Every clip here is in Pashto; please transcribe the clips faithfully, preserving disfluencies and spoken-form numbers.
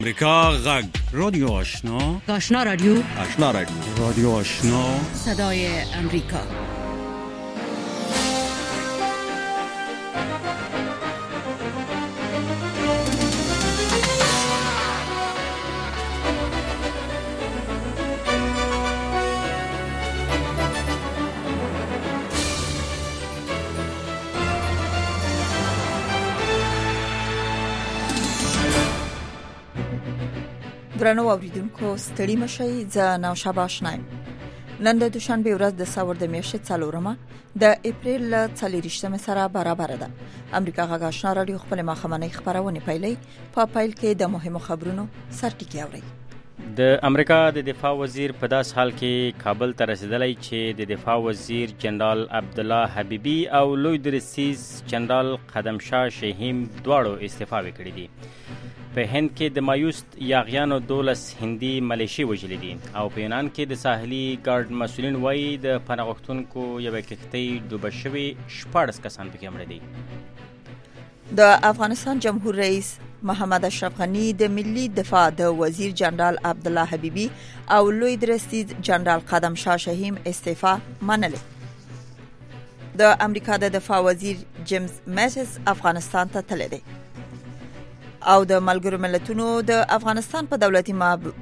امریکا غږ رادیو آشنا آشنا رادیو آشنا رادیو رادیو آشنا صدای امریکا. درنو اوریدونکو ستړي مشئ زه نو شاباشنایم. نن د دوشنبه ورځ د ساور د میاشتې څلورمه د اپریل څلورشتمه سره برابر ده. امریکا غږ آشنا رادیو خپل ماخمنۍ خبرونه پیلي په پایل کې د مهمو خبرونو سرټکی اوري. د امریکا د دفاع وزیر په داس حال کې کابل ته رسیدلی چې د دفاع وزیر جنرال عبدالله حبیبی او لوی درسیز جنرال قدمشاه شهیم دواړو استعفا وکړې دي. په هند کې د مایوست یاغیانو دولس هندي ملیشي وژلي دي او په یونان کې د ساحلي ګارد مسؤلین وایي د پناه غوښتونکو یوه کښتۍ ډوبه شوې، شپاړس کسان پکې مړه دي. د افغانستان جمهور رئیس محمد اشرف غنی د ملي دفاع د وزیر جنرال عبدالله حبیبی او لوی درسیز جنرال قدمشاه شهیم استعفا منلې. د امریکا د دفاع وزیر جیمز میټس افغانستان ته تللی دی او د ملګرو ملتونو د افغانستان په دولتي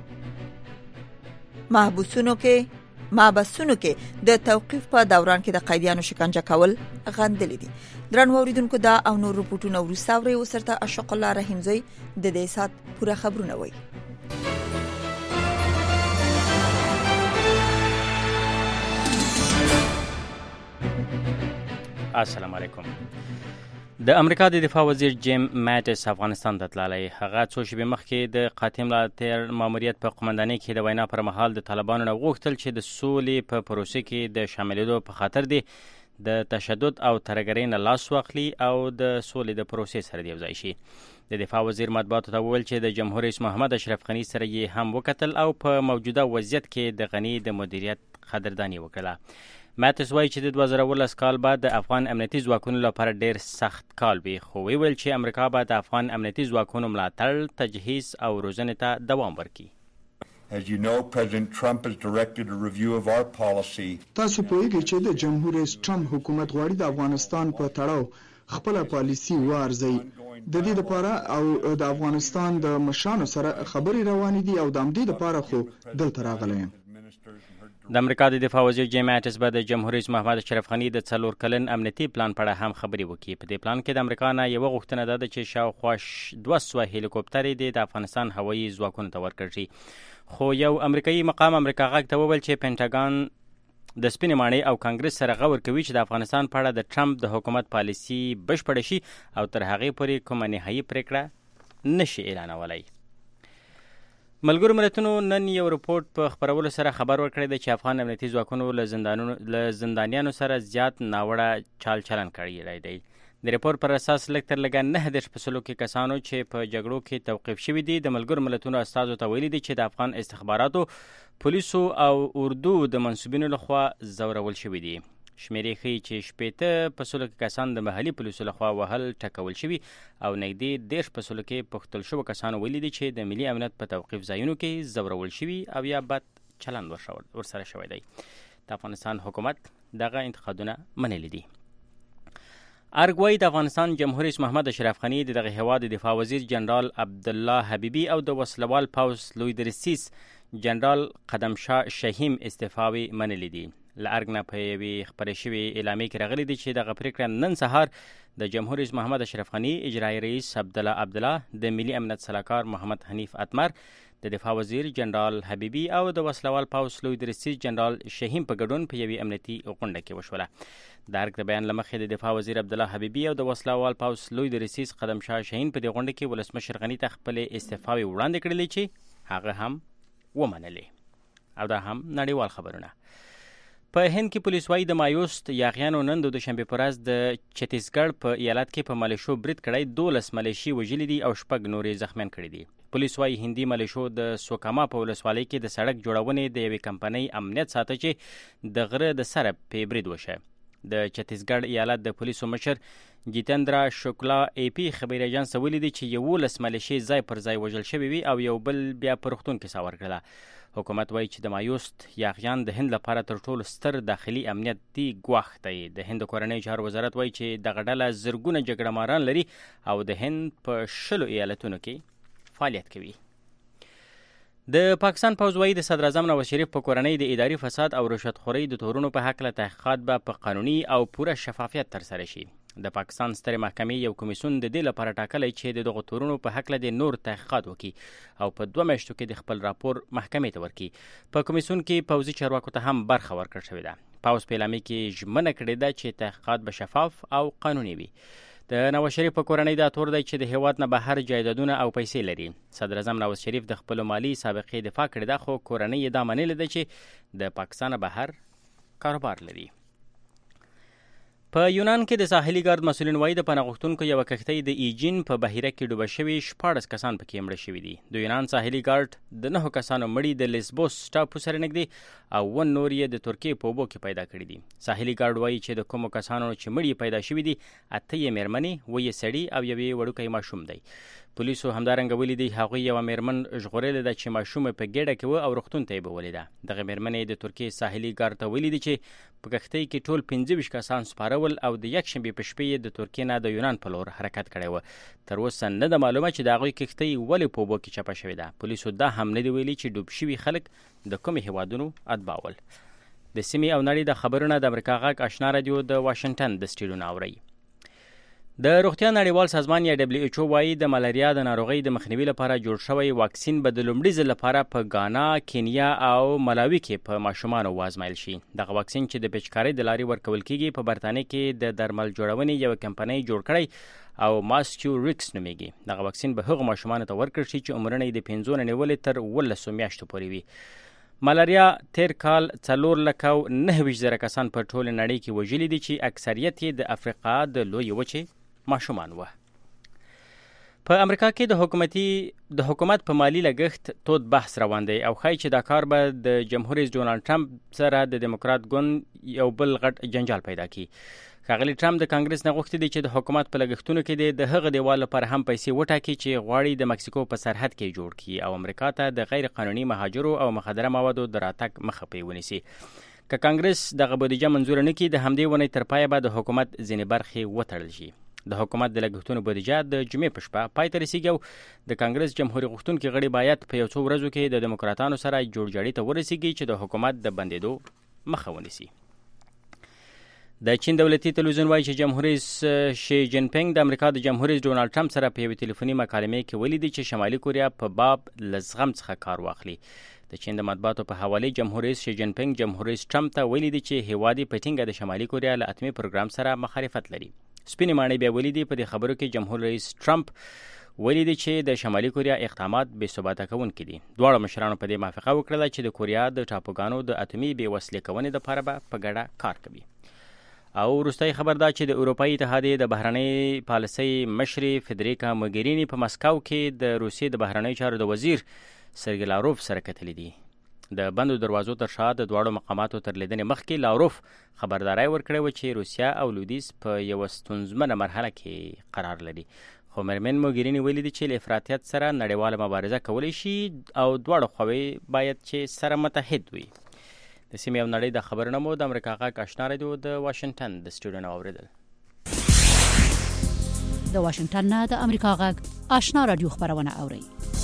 محبوسونو کې محبسونو کې د توقيف په دوران کې د قیدیانو شکنجه کول غندلې دي. درنو اوریدونکو دا او نور رپورټونه ورساوري وسرته اشق الله رحیمزی د دې سات پوره خبرونه وایي. السلام علیکم. د امریکا د دفاع وزیر جیم میټس افغانستان ته تللی. هغه څو شپې مخکې د قاتم ملاتړ ماموریت په قومندانۍ کې د وینا پر مهال د طالبانو نه غوښتل چې د سولې په پروسې کې د شاملېدو په خاطر دی د تشدد او ترهګرۍ نه لاس واخلي او د سولې د پروسې سره د یوځای شي. د دفاع وزیر مطبوعاتو ته وویل چې د جمهور رئیس محمد اشرف غنی سره یې هم وکتل او په موجوده وضعیت کې د غنی د مدیریت قدرداني وکړه. ماتس وایي چې د دوه زره اوولس کال بعد د افغان امنیتي ځواکونو لپاره ډیر سخت کال وي، خو ویل چې امریکا به د افغان امنیتي ځواکونو ملاتړ، تجهیز او روزنې ته دوام ورکړي. As you know, President Trump has directed a review of our policy. تاسو پوهیږئ چې د جمهور رئیس ټرمپ حکومت غواړي د افغانستان په تړاو خپل پالیسي وارزي. د دې لپاره او د افغانستان د مشرانو سره خبرې روانې دي او د همدې لپاره خو دلته راغلی یم. د امریکا د دفاع وزیر جیم میټس به د جمهور رئیس محمد اشرف غنی د څلور کلن امنیتي پلان په اړه هم خبرې وکړي. په دې پلان کې د امریکا نه یوه غوښتنه ده چې شاوخوا دوه سوه هلیکوپټرې د افغانستان هوایي ځواکونو ته ورکړل شي. خو یو امریکایي مقام امریکا غږ ته وویل چې پینټاګان د سپینې ماڼۍ او کانګرس سره غور کوي چې د افغانستان په اړه د ټرمپ د حکومت پالیسي بشپړه شي او تر هغې پورې کومه نهایي پریکړه نشي اعلانولی. ملګرو ملتونو نن یو رپورټ په خبرولو سره خبر ورکړی دی چې افغان امنیتي ځواکونو له زندانیانو سره زیات ناوړه چال چلن کړی دی. د رپورټ پر اساس لږ تر لږه نهه دېرش په سلو کې کسانو چې په جګړو کې توقیف شوي دي د ملګرو ملتونو استازو ته ویلي دي چې د افغان استخباراتو، پولیسو او اردو د منصوبینو لخوا ځورول شوي دي. شمیرې ښیي چې شپېته په سلو کې کسان د محلي پولیسو لخوا وهل ټکول شوي او نږدې دېرش په سلو کې پوښتل شوو کسانو ویلي دي چې د ملي امنیت په توقیف ځایونو کې ځورول شوي او یا بد چلند ورسره شوی دی. د افغانستان حکومت دغه انتقادونه منلي دي. ارګ وایي د افغانستان جمهور رئیس محمد اشرف غنی د دغه هیواد د دفاع وزیر جنرال عبدالله حبیبی او د وسلوال پوځ لوی درسیز جنرال قدمشاه شهیم استعفاوي منلي دي. له ارګ نه په یوې خپرې شوې اعلامیې کې راغلي دي چې دغه پرېکړه نن سهار د جمهور رئیس محمد اشرف غنی، اجرایي رئیس عبدالله عبدالله، د ملي امنیت سلاکار محمد حنیف اتمر، د دفاع وزیر جنرال حبیبی او د وسلوال پوځ لوی درسیز جنرال شهیم په ګډون په یوې امنیتي غونډه کې وشوله. د ارګ د بیان له مخې د دفاع وزیر عبدالله حبیبی او د وسلوال پوځ لوی درسیز قدمشاه شهین په دې غونډه کې ولسمشر غنی ته خپلې استعفاوې وړاندې کړلې چې هغه هم ومنلې. او دا هم نړیوال خبرونه. په هند کې پولیس وایي د مایوست یاغیانو نن د دوشنبې په ورځ د چتیسګړ په ایالت کې په ملیشو برید کړی، دولس ملیشي وژلي دي او شپږ نورې زخمیان کړي دي. پولیس وایي هندي ملیشو د سوکاما په ولسوالۍ کې د سړک جوړونې د یوې کمپنۍ امنیت ساته چې د غره د سره په برید وشه. د چتیسګړ ایالت د پولیسو مشر جیتندرا شوکلا ای پی خبري اژانس ولیدي چې یولس ملیشي ځای پر ځای وژل شوي وي او یو بل بیا په روغتون کې ساور کړله. حکومت وایي چې د مایوست یاغیان د هند لپاره تر ټولو ستر داخلي امنیتي ګواښ دی. د هند کورنۍ چارو وزارت وایي چې دغه ډله زرګونه جګړه ماران لري او د هند په شلو ایالتونو کې فعالیت کوي. د پاکستان پوځ وایي د صدر اعظم نواز شریف په کورنۍ د اداري فساد او رشوتخورۍ د تورونو په هکله تحقیقات به په قانوني او پوره شفافیت ترسره شي. د پاکستان سترې محکمې یو کمیسیون د دې لپاره ټاکلی چې د دغو تورونو په هکله د نور تحقیقات وکړي او په دوه میاشتو کې د خپل راپور محکمې ته ورکړي. په کمیسیون کې پوځي چارواکو ته هم برخه ورکړل شوې ده. پوځ په اعلامیه کې ژمنه کړې ده چې تحقیقات به شفاف او قانوني وي. د نواز شریف په کورنۍ دا تور دی چې د هیواد نه بهر جایدادونه او پیسې لري. صدر اعظم نواز شریف د خپل مالی سابقې دفاع کړې ده، خو کورنۍ یې دا منلې ده چې د پاکستان بهر کاروبار لري. په یونان کې د ساحلي ګارد مسؤلین وایي د پناه غوښتونکو یوه کښتۍ د ایجین په بحیره کې ډوبه شوي شپاړس کسان پکې مړه شوي دي. د یونان ساحلي ګارد د نهو کسانو مړي د لیسبوس ټاپو سره نږدې او اووه نور یې د ترکیې په اوبو کې پیدا کړي دي. ساحلي ګارد وایي چې د کومو کسانو چې مړي پیدا شوي دي اته یې مېرمنې، اووه یې سړي او یو یې وړوکی ماشوم دی. پولیسو همدارنګه ولیدي هغوی یوه مېرمن ژغورلې ده چې ماشوم په ګېډه کې و او روغتون ته یې بولې ده. دغه مېرمنې د ترکیې ساحلي ګارد ته ولیدي چې په کښتۍ کې ټول پنځه ویشت کسان سپارول او د یکشنبې په شپې یې د ترکیې نه د یونان په لور حرکت کړی و. تر اوسه نه ده معلومه چې د هغوی کښتۍ ولې په اوبو کې چپه شوې ده. پولیسو دا هم نه دي ویلي چې ډوب شوي خلک د کومې هیوادونو اتباع ول. د سیمې او نړۍ د خبرونه د امریکا غږ آشنا رادیو د واشنګټن د سټډیو نه اورئ. د روغتیا نړیوال سازمان یا دبلیو ایچ او وایي د ملاریا د ناروغۍ د مخنیوي لپاره جوړ شوی واکسین به د لومړي ځل لپاره په غانا، کینیا او ملاوي کې په ماشومانو وازمایل شي. دغه واکسین چې د پیچکارۍ د لارې ورکول کیږي په برتانیې کې د درمل جوړونې یوه کمپنۍ جوړ کړی او ماسکیو ریکس نومیږي. دغه واکسین به هغو ماشومانو ته ورکړل شي چې عمرونه یې د پنځو نه نیولې تر اوولسو میاشتو پورې وي. ملاریا تیر کال څلور لکه او نهه ویشت زره کسان په ټوله نړۍ کې وژلي دي چې اکثریت یې د افریقا د لویې وچې ماشومان و. په امریکا کې د حکومتي د حکومت په مالی لګښت تود بحث روان دی او ښایي چې دا کار به د جمهور رئیس ډونالډ ټرمپ سره د دیموکرات ګوند یو بل غټ جنجال پیدا کړي. ښاغلي ټرمپ د کانګرس نه غوښتي دي چې د حکومت په لګښتونو کې د هغه دیوال لپاره هم پیسې وټاکي چې غواړي د مکسیکو په سرحد کې جوړ کړي او امریکا ته د غیر قانوني مهاجرو او مخدره موادو د راتګ مخه پرې ونیسي. که کانګرس دغه بودیجه منظور نه کړي د همدې ونې تر پایه به د حکومت ځینې برخې وتړل شي. د حکومت د لګښتونو بودیجه د جمعې په شپه پای ته رسیږي او د کانګرس جمهوریت غوښتونکي غړي باید په یو څو ورځو کې د دیموکراتانو سره جوړجاړي ته ورسیږي چې د حکومت د بندېدو مخه ونیسي. د چین دولتي تلویزیون وایي چې جمهور رئیس شي جین پینګ د امریکا د جمهور رئیس ډونالډ ټرمپ سره په یوې ټلیفوني مکالمې کې ولیدي چې شمالي کوریا په باب له زغم څخه کار واخلي. د چین د مطبوعاتو په حواله جمهور رئیس شي جین پینګ جمهور رئیس ټرمپ ته ولیدي چې هیواد یې په ټینګه د شمالي کوریا له اتمي پروګرام سره مخالفت لري. سپینې ماڼۍ بیا ولیدي په دې خبرو کې جمهور رئیس ټرمپ ولیدي چې د شمالي کوریا اقدامات بې ثباته کوونکي دي. دواړو مشرانو په دې موافقه وکړه چې د کوریا د ټاپوګانو د اتمي بې وسلې کونې لپاره به په ګډه کار کوي. او وروستی خبر دا چې د اروپایي اتحادیې د بهرنۍ پالیسۍ مشرې فدریکا موګریني په مسکو کې د روسیې د بهرنیو چارو د وزیر سرګی لاروف سره کتلي دي. د بندو دروازو تر شا د دواړو مقاماتو تر لیدنې مخکې لاروف خبرداری ورکړی و چې روسیه او لویدیځ په یوه ستونزمنه مرحله کې قرار لري. خو مېرمن موګریني ویلي چې له افراطیت سره نړیواله مبارزه کولی شي او دواړه خواوې باید چې سره متحد وي. د سیمې او نړۍ د خبرونه مو د امریکا غږ آشنا رادیو د واشنګټن د سټډیو نه واورېدل. د واشنګټن نه د امریکا غږ آشنا رادیو خبرونه اورئ.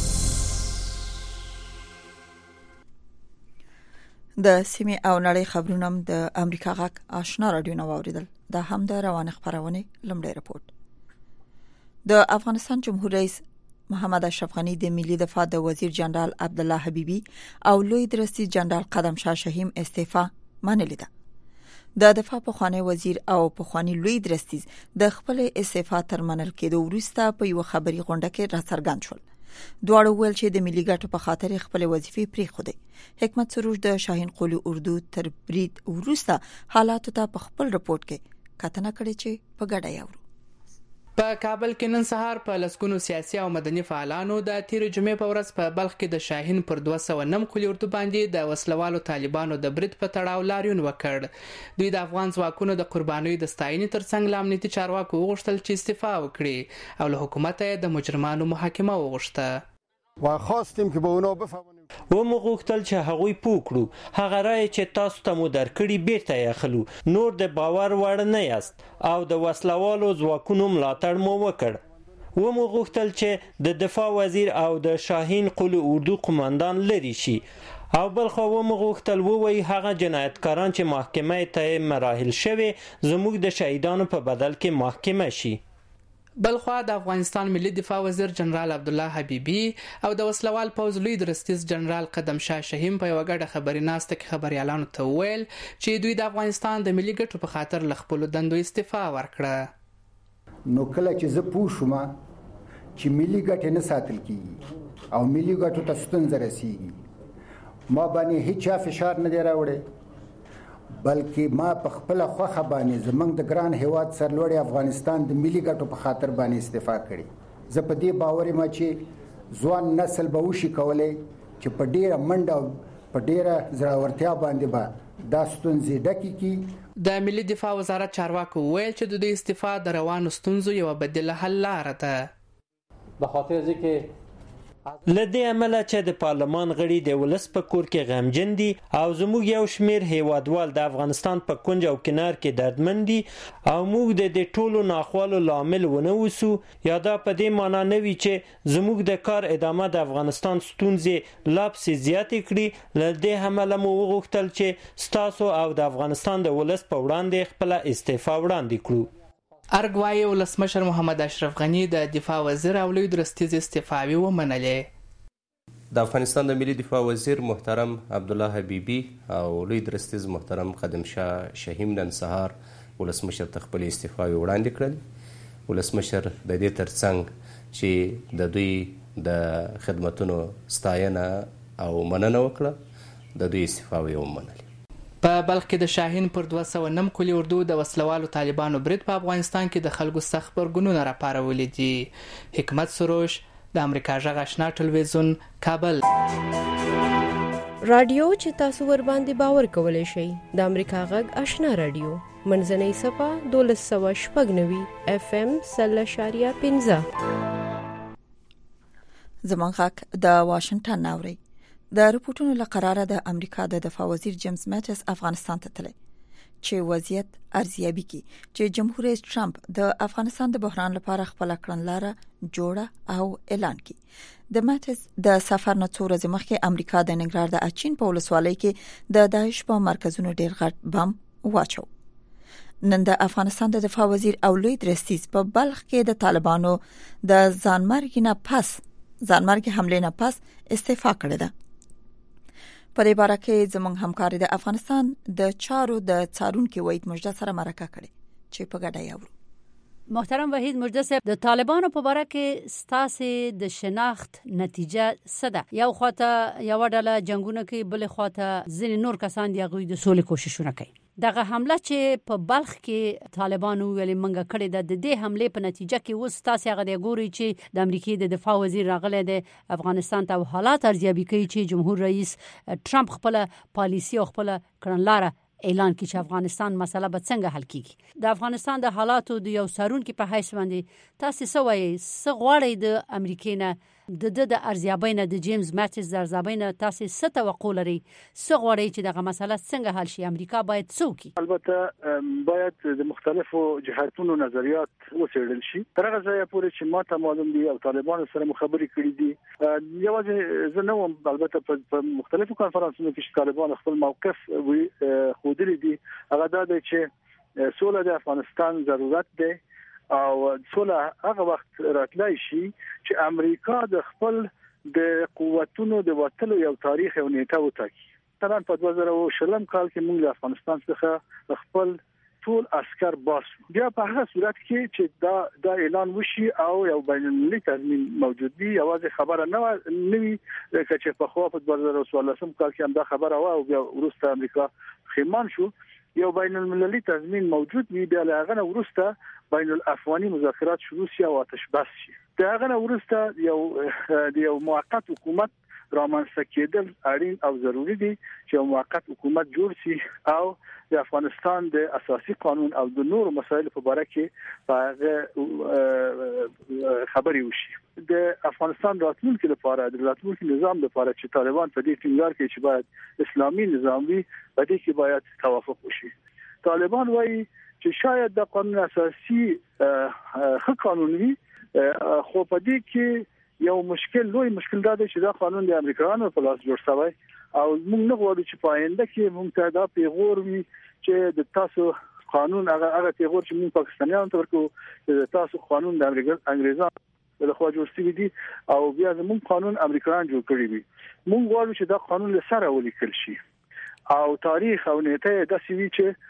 د سیمې او نړۍ خبرونه د امریکا غږ آشنا رادیو نه واوریدل. دا هم د روانه خبرونه لمړی رپورت. د افغانستان جمهور رئیس محمد اشرف غنی د ملي دفاع د وزیر جنرال عبد الله حبیبی او لوی درستي جنرال قدم شاه شهیم استعفا منلې ده. د دفاع پخوانی وزیر او پخوانی لوی درستي د خپل استعفا تر منل کېدو وروسته په یو خبري غونډه کې راڅرګند شول. دواړو ویل چې د ملي ګټو په خاطر خپل وظیفې پرېښودې. حکمت سروش د شاهین قولي اردو تر برید وروسته حالاتو ته په خپل رپورت کې کتنه کړې چې په ګډه یاورو. په کابل کې نن سهار په لسګونو سیاسي او مدني فعالانو د تیر جمعې په ورځ په بلخ کې د شاهین پر دوه سوه نهم کلي اردو باندې د وسلوالو طالبانو د برید په تړاو لاریون وکړ. دوی د افغان ځواکونو د قربانیو د ستاینې ترڅنګ له امنیتي چارواکو وغوښتل چې استعفا وکړي او له حکومت یې د مجرمانو محاکمه وغوښته. و خواستیم که به اونا بفهمونیم و مو غوښتل چې هغوی پوه کړو هغه رایې چې تاسو ته مو درکړي بیرته یې اخلو. نور د باور وړ نه یاست او د وسلوالو ځواکونو ملاتړ مو وکړ. و مو غوښتل چې د دفاع وزیر او د شاهین قل اردو قماندان لري شي او بلخوا و مو غوښتل ووایي هغه جنایتکاران چې محکمه ته مراحل شوي زموږ د شهیدانو په بدل کې محکمه شي. بلخوا د افغانستان ملي دفاع وزیر جنرال عبدالله حبیبی او د وسلوال پوځ لوی درستیز جنرال قدم شاه شهیم په یوه ګډه خبري ناسته کې خبریالانو ته وویل چې دوی د افغانستان د ملي ګټو په خاطر له خپلو دندو استعفا ورکړه. نو کله چې زه پوه شوم چې ملي ګټې نه ساتل کیږي او ملي ګټو ته ستونزه رسیږي ما باندې هیڅ فشار نه دی راوړی بلکې ما په خپل خوخه باندې زمنګ د ګران هیواد سرلوړي افغانستان د ملي ګټو په خاطر باندې استعفا کړي. زه په دې باور یم چې ځوان نسل به وشي کولای چې په ډیره منډه او په ډیره زړورتیا باندې به دا ستونزې ډکې کړي. د ملي دفاع وزارت چارواکو وویل چې د دوی استعفا د روانو ستونزو یوه بدیله حل لاره ده. به خاطر ځکه لدې عمله چې د پارلمان غړي د ولس په کور کې غمجن دي او زموږ یو شمیر هیوادوال د افغانستان په کنج او کنار کې دردمن دي او موږ د دې ټولو ناخوالو لامل ونه وسو یا دا په دې معنا نه وي چې زموږ د کار ادامه د افغانستان ستونزې لا پسې زیاتې کړي. لدې عمله مو وغوښتل چې ستاسو او د افغانستان د ولس په وړاندې خپله استعفا وړاندې کړو. ارګوایي ولسمشر محمد اشرف غنی د دفاع وزیر او لوی درستیز استعفاوي ومنلې. د افغانستان د ملي دفاع وزیر محترم عبدالله حبیبی او لوی درستیز محترم قدم شاه شهیم نن سهار ولسمشر ته خپل استعفاوي وړاندې کړل. ولسمشر د دې ترڅنګ چې د دوی د خدمتونو ستاینه او مننه وکړه د دوی استعفاوي ومنلې. په بلخ کې د شاهین پر دوه سوه نهم کلي اردو د وسلوالو طالبانو برید په افغانستان کې د خلکو سخت غبرګونونه راپارولي دي. حکمت سروش د امریکا غږ آشنا ټلویزیون کابل. رادیو چې تاسو ور باندې باور کولای شئ د امریکا غږ آشنا رادیو منځنۍ صفه دولس سوه شپږ نوي اف ام سل اشاریه پنځه. زموږ غږ د واشنگټن ناوړي. د رپورټونو لقراره د امریکا د دفاع وزیر جیمز ماټس افغانستان ته تللی چې وضعیت ارزیابي کړي چې جمهور رئیس ټرمپ د افغانستان د بحران لپاره خپل کړنلاره جوړه او اعلان کړي. د ماټس د سفر نه څو ورځې مخکې امریکا د ننګرهار د اچین په ولسوالۍ کې د داعش په مرکزونو ډیر غټ بم واچو. نن د افغانستان د دفاع وزیر او لوی درستیز په بلخ کې د طالبانو د ځانمرګ نه پس ځانمرګ حمله نه پس استعفا کړې ده. په دې باره کې زموږ همکار د افغانستان د چارو د څارونکو وحید مجده سره مرکه کړې چې په ګډه یاورو. محترم وحید مجده صاحب، د طالبانو په باره کې ستاسو د شناخت نتیجه څه ده؟ یو خواته یو ډله جنگونه کوي، بل خواته ځینې نور کسان دی غوي د سولې کوششونه کوي. دغه حمله چې په بلخ کې طالبانو ویلې منګه کړې ده، د دې حمله په نتیجه کې اوس تاسو هغه دی ګوري چې د امریکای د دفاع وزیر راغلی دی افغانستان ته حالات ارزیابي کوي چې جمهور رئیس ټرمپ خپل پالیسی او خپل کړنلاره اعلان کړي چې افغانستان مسله به څنګه حل کیږي. د افغانستان د حالاتو د یو څارونکو په حیث باندې تاسو څه وایي؟ څه غواړئ د امریکای نه د د د ارزیابۍ نه د جیمز ماټس د ارزیابۍ نه تاسو څه توقع لرئ؟ څه غواړئ چې دغه مسله څنګه حل شي؟ امریکا باید څه وکړي؟ البته باید د مختلفو جهاتونو نظریات وڅېړل شي. تر هغه ځایه پورې چې ماته معلوم دي او طالبانو سره مخابرې کړې دي، یوازې زه نه وم البته په مختلفو کانفرنسونو کې چې طالبان خپل موقف ښودلی دي، هغه دا دی چې سوله د افغانستان ضرورت دی او سوله هغه وخت راتلای شي چې امریکا د خپل د قوتونو د وټلو یو تاریخ او نیټه وټاکي. تران په دوه زره او شلم کال کې موږ د افغانستان څخه خپل ټول عسكر باسو. بیا په هغه صورت کې چې دا دا اعلان وشي او یو بین المللي تضمین موجود وي، یوازې خبره نه نوي چې په خو په دوه زره څوارلسم کال کې هم دا خبره و او بیا وروسته امریکا خېمان شو، یو بین المللي تضمین موجود وي، بیا هغه نه وروسته بین الافغاني مذاکرات شروع شي او آتش بس شي. دا هغه نه وروسته یو یو موقت حکومت رامنځته کېدل اړین او ضروری دي چې یو موقت حکومت جوړ شي او د افغانستان د اساسي قانون او د نورو مسایلو په اړه کې خبري وشي. د افغانستان راتلونکي لپاره د راتلونکي نظام لپاره چې طالبان په دې ټینګار کوي چې باید اسلامي نظام وي، په دې کې باید توافق وشي. طالبان وایي چې شاید د قانون اساسي ښه قانون وي، خو په دې کې یو مشکل لوی مشکل دا دی چې دا قانون د امریکایانو په لاس جوړ شوی او موږ نه غواړو چې په آینده کې موږ ته دا پیغور وي چې د تاسو قانون هغه هغه پیغور چې موږ پاکستانیانو ته ورکو د تاسو قانون د انګریزانو له خوا جوړ شوی دی او بیا زموږ قانون امریکایان جوړ کړی وي. موږ غواړو چې دا قانون له سره ولیکل شي او تاریخ او نیټه د سوي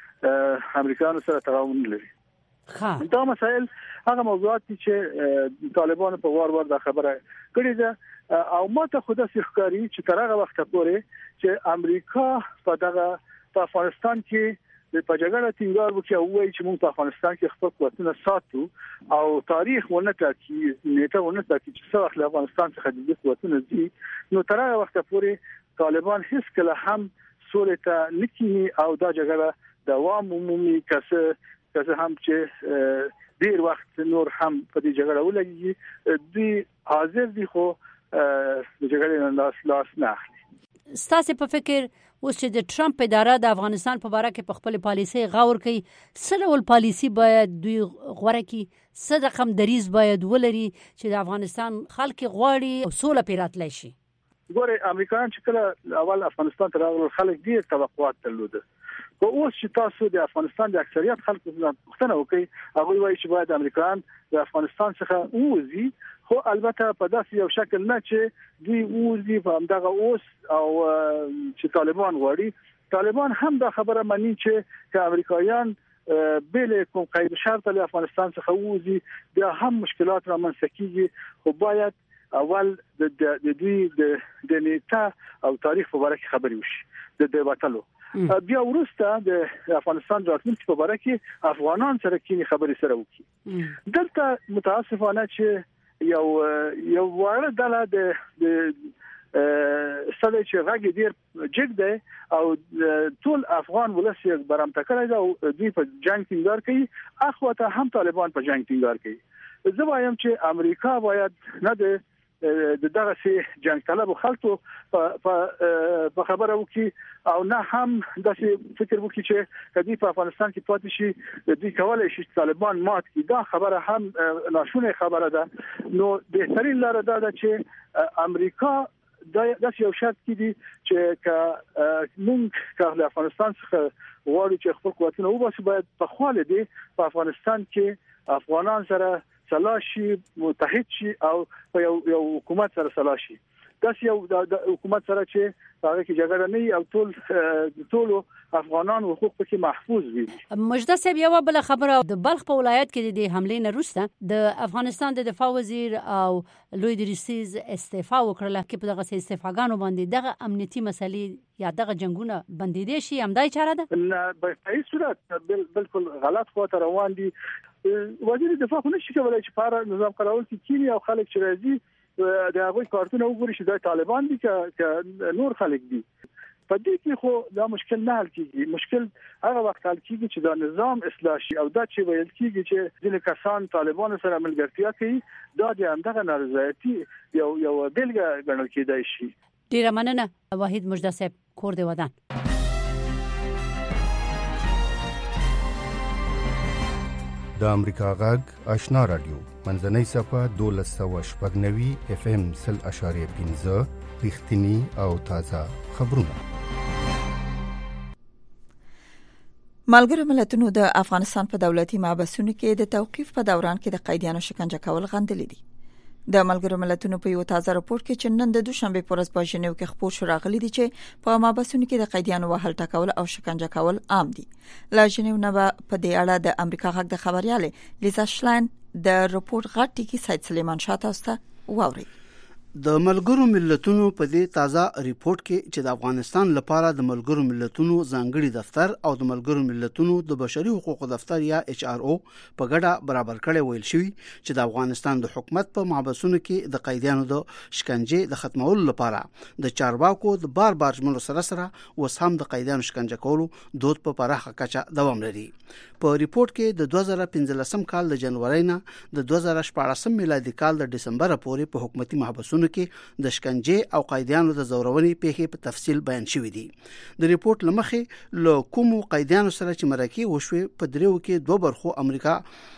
چې امریکایانو سره تړاو لري. دا مسائل هغه موضوعات چې طالبان په وار وار دا خبره کړې ده او ماته خود ښکاري چې تر هغه وخت پورې چې امریکا په دغه په افغانستان کې په جګړه ټینګار وکړي او وایي چې موږ په افغانستان کې خپل قوتونه ساتو او تاریخ ونه ټاکي، نیټه ونه ټاکي چې څو وخت له افغانستان څخه د قوتونه دي، نو تر هغه وخت پورې طالبان هیڅ کله هم سولې ته نکینی او دا جګړه دوام عمومي کسه که هم چې ډیر وخت نور هم په دې جګړه ولګي دي حاضر دي خو د جګړې نه لاس لاس نه اخلي. ستاسو په فکر اوس چې د ټرمپ اداره د افغانستان په اړه کې په خپل پالیسي غور کوي، څه ډول پالیسي باید دوی غوړه کړي، څه رقم دریز باید ولري چې د افغانستان خلک غواړي او سوله پیراتلی شي؟ ګوره امریکایان چې کله اول افغانستان ته راغلل خلک ډیر توقعات درلوده، خو اوس چې تاسو د افغانستان د اکثریت خلکو پوښتنه وکړي هغه وایي چې باید امریکایان د افغانستان څخه ووځي، خو البته په داسې یو شکل نه چې دوی ووځي په همدغه اوس او چې طالبان غواړي. طالبان هم دا خبره مني چې که امریکایان بل کوم قید شرط له افغانستان څخه ووځي بیا هم مشکلات رامنځته کیږي، خو باید اول د دوی د نیټه او تاریخ په اړه خبري وشي د وټلو. بیا ورسته د افغانستان راتلونکي په اړه کې افغانان سره کې خبري سره وکړي. دلته متاسفانه چې یو یو وړه ډله د سړی چې راګي ډیر جګ دی او ټول افغان ولس یې برامته کړی دی او دوی په جنگ ټینګار کوي، اخواته هم طالبان په جنگ ټینګار کوي. زه وایم چې امریکا باید نه د د دغه سي جنگ طلب خلکو په خبره وکي او نه هم د فکر وکي چې کدي په افغانستان کې پاتې شي د کولای شي طالبان مات کی. دا خبره هم ناشونه خبره ده. نو د ترین لار ده چې امریکا د یو شرط کې دي چې ک موږ د افغانستان څخه غواړو چې خپل قوتونه وباسو، باید په خاله دي په افغانستان کې افغانان سره سلاشي متحد شي او یو یو حکومت سره سلاشي. دا یو د حکومت سره چې هغه کې جګړه نه او ټول ټول افغانان حقوق پکې محفوظ وي. مجده صاحب یو بل خبره د بلخ په ولایت کې د حملې نه وروسته د افغانستان د دفاع وزیر او لوی دریسیز استعفا وکړه کې په دغه استعفاګانو باندې دغه امنیتي مسلې یا دغه جنگونه بندیدې شي هم دای چاره ده؟ نه په هیڅ صورت بالکل غلط خو ته روان دي. وزیر دفاع خو نشي کولای چې په نظام قراول کې کینی او خلک چې راځي د هغه کارتونه وګوري چې د طالبان دي که نور خلک دي. په دې کې خو دا مشکل نه حل کیږي. مشکل هغه وخت حل کیږي چې دا نظام اصلاح شي او دا چې ویل کیږي چې ځینې کسان طالبان سره ملګرتیا کوي، دا د همدغه نارضایتي یو یو بلګه ګڼل کېدای شي. ډیره مننه وحید مجده صاحب، کور دی ودان. د امریکا غږ آشنا رادیو منځنۍ صفه دولس سوه شپږ نوي اف ام سل اشاریه پنځه رښتینی او تازه خبرونه. ملګرو ملتونو د افغانستان په دولتي محبسونو کې د توقيف په دوران کې د قیدیانو شکنجه کول غندلې دي. د ملګرو ملتونو په یو تازه راپور کې چې نن د دوشنبه پر ورځ په ژنیو کې خبر شو راغلي دي چې په مابسونو کې د قیدیانو وهل ټکول او شکنجه کول عام دي. لا ژنیو نه په دې اړه د امریکا غږ د خبرياله لیزا شلاین د راپور غټ کې سید سلیمان شاه تاسو ته واوري. د ملګرو ملتونو په دې تازه ریپورت کې چې د افغانستان لپاره د ملګرو ملتونو ځانګړي دفتر او د ملګرو ملتونو د بشري حقوقو دفتر یا ایچ آر او په ګډه برابر کړي ویل شوی چې د افغانستان د حکومت په محبسونو کې د قیدیانو د شکنجې د ختمولو لپاره د چارواکو د بار بار ژمنو سره سره وس هم د قیدیانو شکنجه کولو دود په پراخه کچه دوام لري. په ریپورت کې د دوه زره پنځلسم کال د جنوري نه د دوه زره شپاړسم میلادي کال د دسمبر پورې په حکومتي محبسونو کې د شکنجې او قیدیانو د زورونې پیښې په تفصیل بیان شوې دي. د ریپورت لمخې له کومو قیدیانو سره چې مرکه وشوي په دریو کې دوه برخو امریکا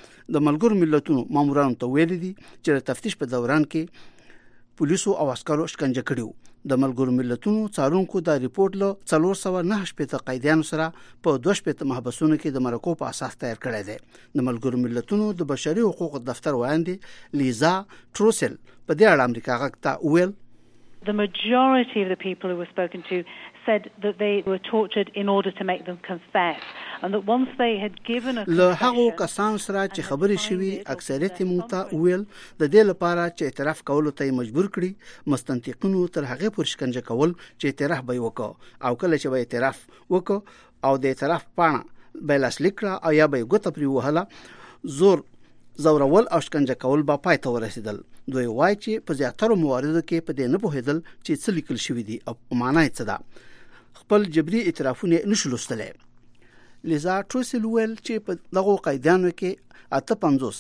د ملګرو ملتونو مامورانو ته ویلي دي چې د تفتیش په دوران کې پولیسو او عسکرو شکنجه کړیو. د ملګرو ملتونو څارونکو دا ریپورت له څلور سوه نهه شپېته قیدیانو سره په دوه شپېته محبسونو کې د مرکو په اساس تیار کړی دی. د ملګرو ملتونو د بشري حقوقو دفتر وایي لیزا ټروسل په دې اړه امریکا غږ ته ویل The majority of the people who were spoken to said that they were tortured in order to make them confess and that once they had given a له هغو کسانو سره چې خبرې شوي اکثریت موږ ته ویل د دې لپاره چې اعتراف کولو ته مجبور کړي مستنطقینو تر هغه پر شکنجه کول چې اعتراف به وکړو او کله چې به اعتراف وکړو او د اعتراف پاڼه به لاسلیک کړه او یا به ګوته پرې وهله زور زورول او شکنجه کول به پای ته ورسېدل. دوی وایي چې په زیاتره مواردو کې په دې نه پوهېدل چې څه لیکل شوي دي او معنا یې څه ده. خپل جبري اعترافونه نشو لوستلی. لیزا ټروسل ویل چې په دغو قیدیانو کې اته پنځوس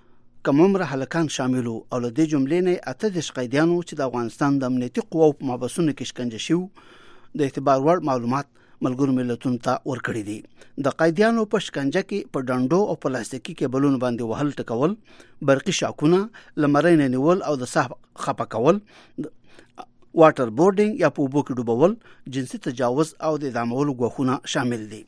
کممره هلکان شامل او له دې جملې نه اته دېرش قیدیانو چې د افغانستان د امنیتي قواو په محبسونو کې شکنجه شوي د اعتبار وړ معلومات ملګرو ملتونو ته ورکړي دي. د قیدیانو په شکنجه کې په ډنډو او پلاستیکي کیبلونو باندې وهل ټکول، برقي شاکونه، لمرین نیول او د ساه خپه کول، واټر بورډینګ یا په اوبو کې ډوبول، جنسي تجاوز او د اعدامولو ګواښونه شامل دي.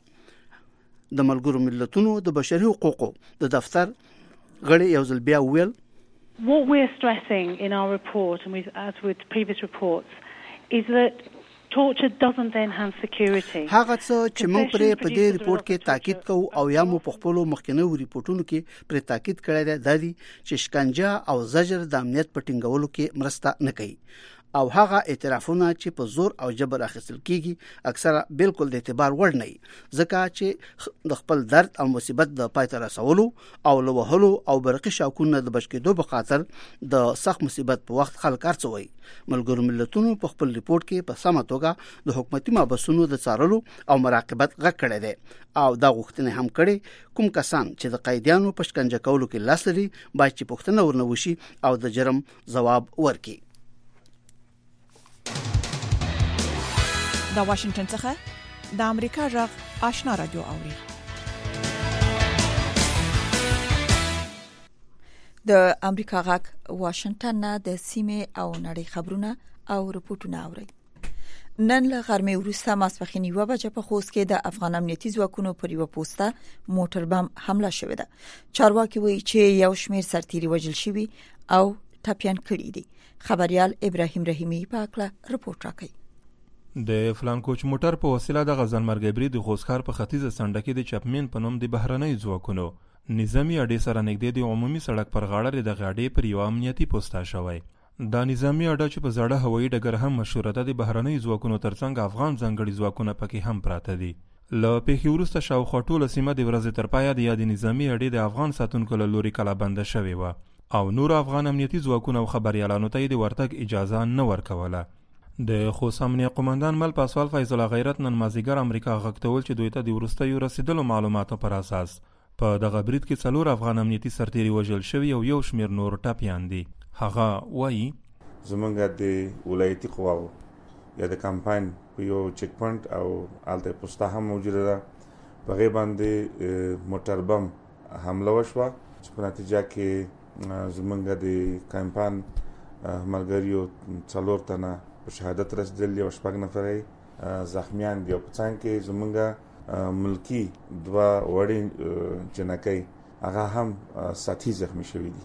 د ملګرو ملتونو د بشري حقوقو د دفتر غړي یو ځل بیا ویل What we're stressing in our report and with, as with previous reports is that torture doesn't enhance security. هغه څه چې موږ پرې په دې ریپورت کې تاکید کوو او یا مو په خپل مخکنیو ریپورتونو کې پرې تاکید کړی دی د دې چې شکنجه او زجر د امنیت په ټینګولو کې مرسته نه کوي او هغه اعترافونه چې په زور او جبر اخیستل کیږي اکثره بالکل د اعتبار وړ نه وي ځکه چې د خپل درد او مصیبت د پای ته رسولو او له وهلو او برقي شاکونو د بچ کېدو په خاطر د سخت مصیبت په وخت خلک ارڅوي. ملګرو ملتونو په خپل ریپورت کې په سمه توګه د حکومتي محبسونو د څارلو او مراقبت غږ کړی دی او دا غوښتنه هم کړې کوم کسان چې د قیدیانو په شکنجه کولو کې لاس لري باید چې پوښتنه ورنه وشي او د جرم ځواب ورکړي. د واشنگټن څخه د امریکا غږ آشنا رادیو اوري. د امریکا غږ واشنگټن نه د سیمې او نړۍ خبرونه او رپورټونه اوري. نن له غرمې وروسته ماسپښین یو بجې په خوست کې د افغان امنیتي ځواکونو پر یو پوسټه موټر بم حمله شوې ده. چارواکي وایي چې یو شمېر سرتیري وژل شوي او ټپیان کړي دي. خبريال ابراهیم رحیمی په اړه رپورټ راکړي. د فلانکوچ موټر په وسیله د غزن مرګبري د خوستکار په ختیځه سنډه کې د چپمن په نوم د بهرنۍ ځواکونو نظامی اډې سره نږدې د عمومي سړک پر غاړه د غاډې پر یو امنیتي پوسټه شوی. دا نظامی اډه چې په زړه هوایي ډګر هم مشهوره ده د بهرنۍ ځواکونو ترڅنګ افغان ځانګړي ځواکونه پکې هم پراته دي. له پیښې وروسته شاوخوا ټوله سیمه د ورځې تر پایه د یادې نظامی اډې د افغان ساتونکو له لوري کلابنده شوې وه او نور افغان امنیتي ځواکونه او خبریالانو ته د ورتګ اجازه نه ورکوله. د خوست امنیه قومندان مل پاسوال فیض الله غیرت نن مازیګر امریکا غږ ته ویل چې دوی ته د وروستیو رسیدلو معلوماتو پر اساس په دغه برید کې څلور افغان امنیتي سرتیري وژل شوي او یو شمېر نور ټپیان دي. هغه وایي زمونږ د ولایتي قواو یا د کمپاین په یو چیک پوینټ او هلته پوسټه هم موجوده ده په هغې باندې موټر بم حمله وشوه چې په نتیجه کې زمونږ د کمپاین ملګریو څلور تنه په شهادت رسیدل یو شپږ نفره زخمیان دي او په څنګ کې زمونږ ملکی دوه وړې جنکۍ هغه هم ساتي زخمی شوي دي.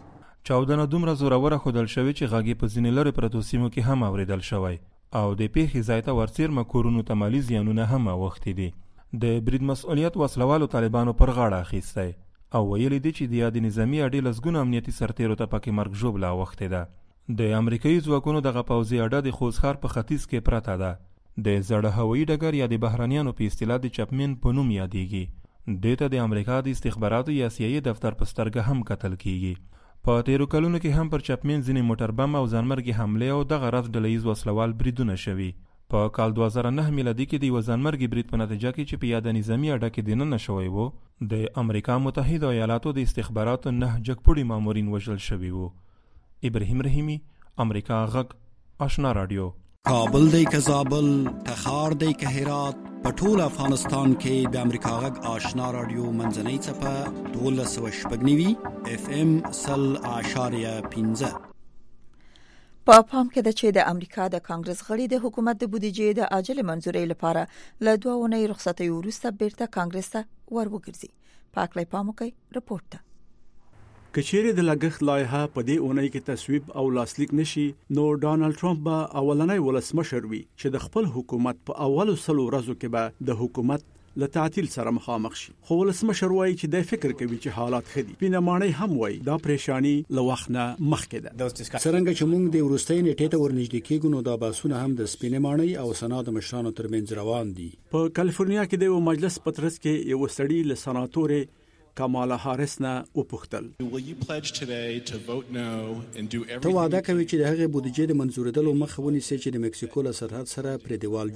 چاودنه دومره زوروره ښودل شوې چې غږ په ځینې لرې پرتو سیمو کې هم اورېدل شوی او د پیښې ځای ته ورڅیرمه کورونو ته مالي زیانونه هم اوښتي دي. د برید مسؤلیت وسلوالو طالبانو پر غاړه اخیستی او ویلي دي چې د یادې نظامي اډې لسګونو امنیتي سرتیرو ته پکې مرګ ژوبله اوښتې ده. د امریکایي ځواکونو دغه پوځي اډه د خوزښار په ختیځ کې پرته ده. د زړه هوایي ډګر یا د بهرنیانو په اصطلاح د چپمن په نوم یادېږي. دې ته د امریکا د استخباراتو یا سیایي دفتر په سترګه هم کتل کیږي. په تیرو کلونو کې هم پر چپمن ځینې موټر بم او ځانمرګي حملې او دغه راز ډلهییز وسلوال بریدونه شوي. په کال دوه زره نه میلادي کې د یوه ځانمرګي برید په نتیجه کې چې په یاده نظامي اډه کې دننه شوی و، د امریکا متحده ایالاتو د استخباراتو نه جګپوړي مامورین وژل شوي وو. ابراهیم رحیمی، امریکا غږ، آشنا رادیو. کابل دی که زابل، تخار دی که هرات، په ټول افغانستان کې د امریکا غږ آشنا رادیو منځنۍ څپه دولس سوه شپږ نوي اف ام سل اعشاریه پنځه. په پام کې ده چې د امریکا د کانګرس غړي د حکومت د بودیجې د عاجل منظورۍ لپاره له دوه اونۍ رخصتۍ وروسته بیرته کانګرس ته ور وګرځي. پاکلای پام وکړئ رپورټ ته. کچېرې د لګښت لایحه په دې اونۍ کې تصویب او لاسلیک نشي، نو ډانلډ ټرمپ به اولنی ولسمشر وي چې د خپل حکومت په اولو سلو ورځو کې به د حکومت له تعطیل سره مخامخ شي. خو ولسمشر وایي چې د فکر کوي چې حالات ښه دي. پینمانۍ هم وایي دا پریشانی له وخت نه مخکې ده. څرنګه چې موږ د وروستۍ نیټې ته ورنږدې کېږو، نو دا بحثونه هم د سپینمانۍ او سنا د مشرانو ترمنځ روان دي. په کالیفورنیا کې د یو مجلس په ترڅ کې یو سړي له سناتورې کمالا هاریس نه وپوښتل، ته وعده کوي چې د هغې بودیجې د منظورېدلو مخه ونیسي چې د مکسیکو له سرحد سره پرې دیوال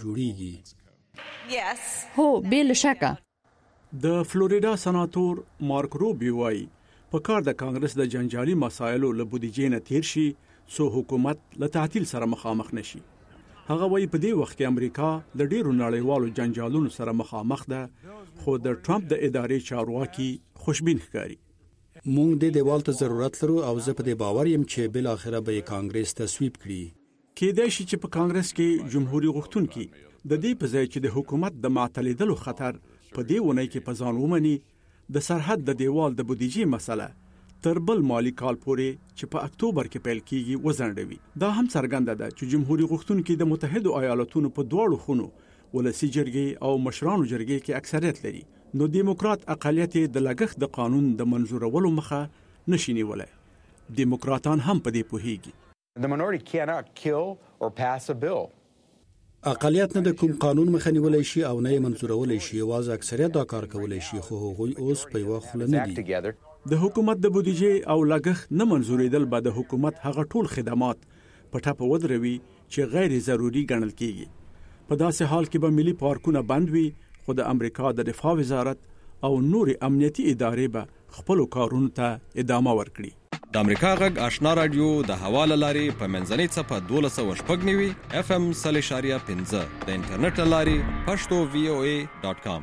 جوړیږي؟ هو، بې له شکه. د فلوریدا سناتور مارک روبیو وایي په کار د کانګرس د جنجالي مسایلو له بودیجې نه تیر شي څو حکومت له تعطیل سره مخامخ نشي. هغه وایي په دې وخت کې امریکا د ډیرو نړیوالو جنجالونو سره مخامخ ده، خو د ټرمپ د ادارې چارواکي خوشبین ښکاري. موږ د دیوال ته ضرورت لرو او زه په دې باور یم چې بل اخره به کانګرس تصویب کړي. کېدای شي چې په کانګرس کې جمهوریت غوښتونکي د دې په ځای چې د حکومت د معطلېدلو خطر په دې ونۍ کې په ځان ومني، د سرحد د دیوال د بودیجې مسله تر بل مالی کال پورې چې په اکتوبر کې پیل کیږي وزنډوي. دا هم څرګنده ده چې جمهوریت غوښتونکي د متحده ایالاتونو په دواړو خونو ولسی جرګې او مشرانو جرګې کې اکثریت لري، نو دیموکرات اقلیت د لګښت د قانون د منظورولو مخه نشي نیولای. دیموکراتان هم په دې پوهیږي. The minority cannot kill or pass a bill. اقلیت نه د کوم قانون مخه نیولای شي او نه یې منظورولای شي، یوازې اکثریت دا کار کولای شي، خو هغوی اوس په یوه خوله نه دي. د حکومت د بودیجې او لګښت نه منظورېدل به د حکومت هغه ټول خدمات په ټپه ودروي چې غیر ضروري ګڼل کیږي. په داسې حال کې به ملي پارکونه بند وي، خو د امریکا د دفاع وزارت او نور امنیتي ادارې به خپل کارونو ته ادامه ورکړي. د امریکا غږ آشنا رادیو د حواله لاري په منځنۍ څپه دولس سوه شپږ نوي اف ام سل اشاریه پنځه، د انټرنیټ لاري پښتو وی او ای ډاټ کام.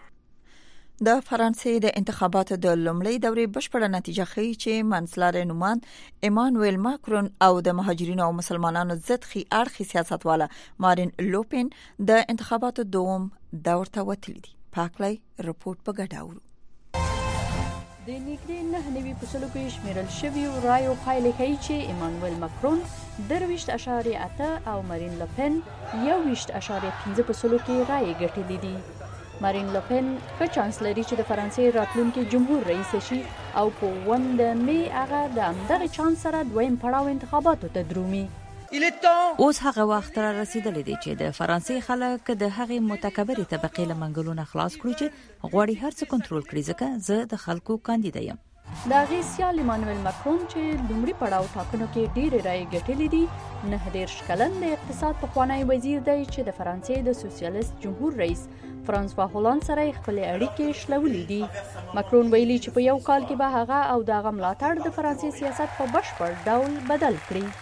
د فرانسې د انتخاباتو د لومړۍ دورې بشپړه نتیجه ښیي چې منځلاري نوماند ایمانوئل ماکرون او د مهاجرینو او مسلمانانو ضد خي اړخي سیاستواله مارین لوپن د انتخاباتو دوم دور ته وتلي دي. پاکلای رپورټ په ګډه اورو. د نږدې نه نوي په سلو کې شمیرل شویو رایو پایلې ښیي چې ایمانوئل ماکرون درویشت اشاریه اته او مارین لوپن یوویشت اشاریه پنځه په سلو کې رایې ګټلې دي. مارین لوپن ښه چانس لري چې د فرانسې راتلونکي جمهور رئیس شي او په اووم د مې هغه د همدغه چانس سره دویم پړاو انتخاباتو ته درومي. اوس هغه وخت را رسیدلی دی چې د فرانسې خلک د هغې متکبرې طبقې له منګلونه خلاص کړي چې غواړي هر څه کنټرول کړي، ځکه زه د خلکو کاندیدا یم. د هغې سیال ایمانوئل ماکرون چې لومړي پړاو ټاکنو کې ډېرې رایې ګټلې دي، نه دېرش کلن د اقتصاد پخوانی وزیر دی چې د فرانسې د سوسیالست جمهور رئیس فرانسوا هولند سره خپلې اړیکې شلولې دي. ماکرون ویلي چې په یو کال کې به هغه او د هغه ملاتړ د فرانسې سیاست په بشپړ ډول بدل کړي.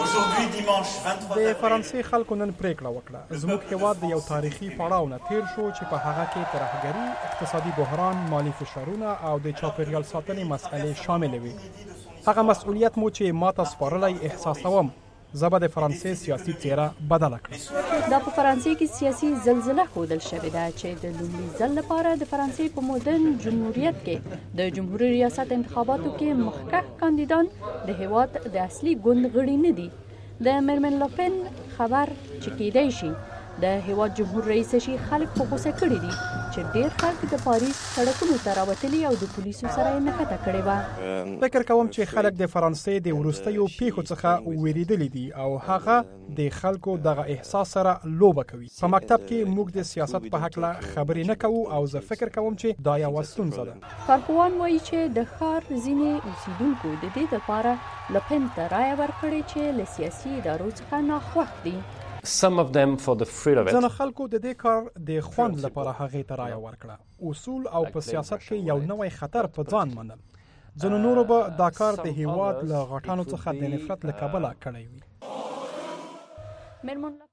د فرانسې خلکو نن پریکړه وکړه. زموږ هیواد د یو تاریخي پړاو نه تیر شو چې په هغه کې ترهګري، اقتصادي بحران، مالی فشارونه او د چاپیریال ساتنې مسئلې شامل وي. هغه مسؤلیت مو چې ماته سپارلی احساسوم، زبر د فرانسې سیاسي څیره بدله کړه. دا په فرانسې کې سیاسي زلزلہ ښودل شوې ده چې د لومړي ځل لپاره د فرانسې په مدرن جمهوریت کې د جمهوریت ریاست انتخاباتو کې مخکښ کاندیدان د هیواد د اصلي ګوند غړي نه دي. د مېرمن لوپن خبر چې کېدای شي د هیواد جمهور رئیس شي خلک په غوسه کړي دي چې ډېر خلک د پاریس سړکونو ته راوتلي او د پولیسو سره یې نښته کړې وه. فکر کوم چې خلک د فرانسې د وروستیو پیښو څخه وېرېدلي دي او هغه د خلکو دغه احساس سره لوبه کوي. په مکتب کې موږ د سیاست په هکله خبرې نه کوو او زه فکر کوم چې دا یوه ستونزه ده. کارپوهان وایي چې د ښار ځینې اوسیدونکو د دې لپاره لوپن ته رایه ورکړې چې له سیاسي ادارو څخه ناخوښ دي. Some of them for the thrill of it. ځنه خلکو د دې کار د خوند لپاره هغې ته رایه ورکړه. اصول او په سیاست کې یو نوی خطر په ځان منل. ځنه نورو به دا کار د هیواد له غټانو څخه د نفرت له کبله کړی وي.